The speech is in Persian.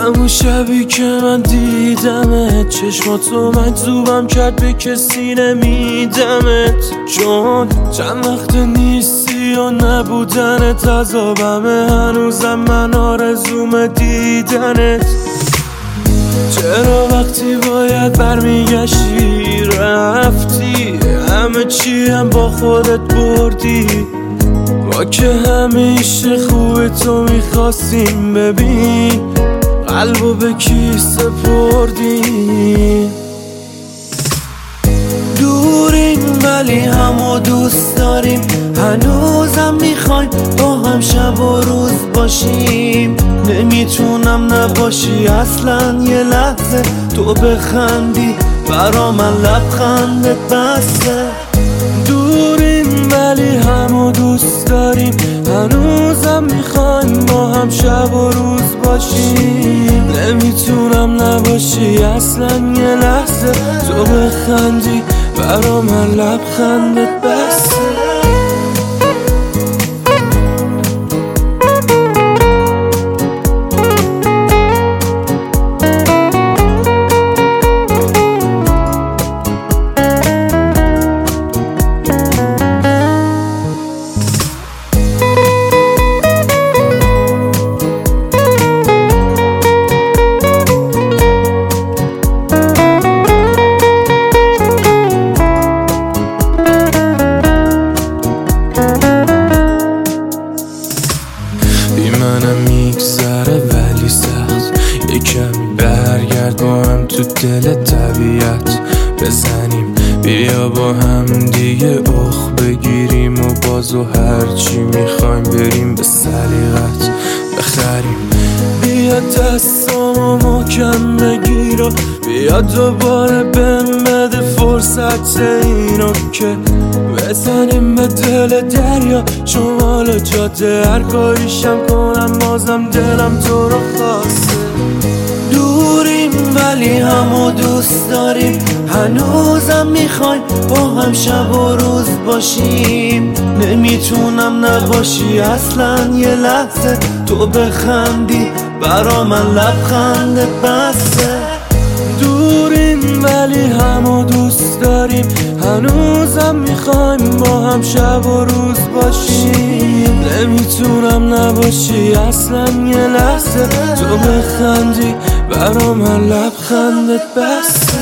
همون شبی که من دیدمت چشماتو مجذوبم کرد، به کسی نمیدمت چون چند وقت نیستی و نبودنت عذابمه. هنوزم من آرزوم دیدنت. چرا وقتی باید برمیگشتی رفتی؟ همه چی هم با خودت بردی. ما که همیشه خوبه تو میخواستیم، ببین قلبو به کی سپردی. دوریم ولی همو دوست داریم، هنوزم میخوایم با هم شب و روز باشیم. نمیتونم نباشی اصلا یه لحظه، تو بخندی برا من لبخندت بسته. دوریم ولی همو دوست داریم، هنوزم میخوایم با هم شب و روز باشیم. نمیتونم نباشی اصلا یه لحظه، تو بخندی برا من لبخندت بسته. منم میگذره ولی سخت، یه کمی برگرد با هم تو دل طبیعت بزنیم. بیا با هم دیگه اخ بگیریم و بازو هرچی میخوایم بریم به سلیقت بخریم. بیا دستامو محکم بگیر و بیا دوباره بهم بده فرصت اینو که بزنیم به دل دریا شمال جاده. هر کاریشم کنم بازم دلم تو رو خواسته. دوریم ولی همو دوست داریم، هنوزم میخوایم با هم شب و روز باشیم. نمیتونم نباشی اصلا یه لحظه، تو بخندی برا من لبخندت بسته. دوریم ولی همو دوست داریم، هنوزم میخوایم با هم شب و روز باشیم. نمیتونم نباشی اصلا یه لحظه، تو بخندی برا من لبخندت بسته.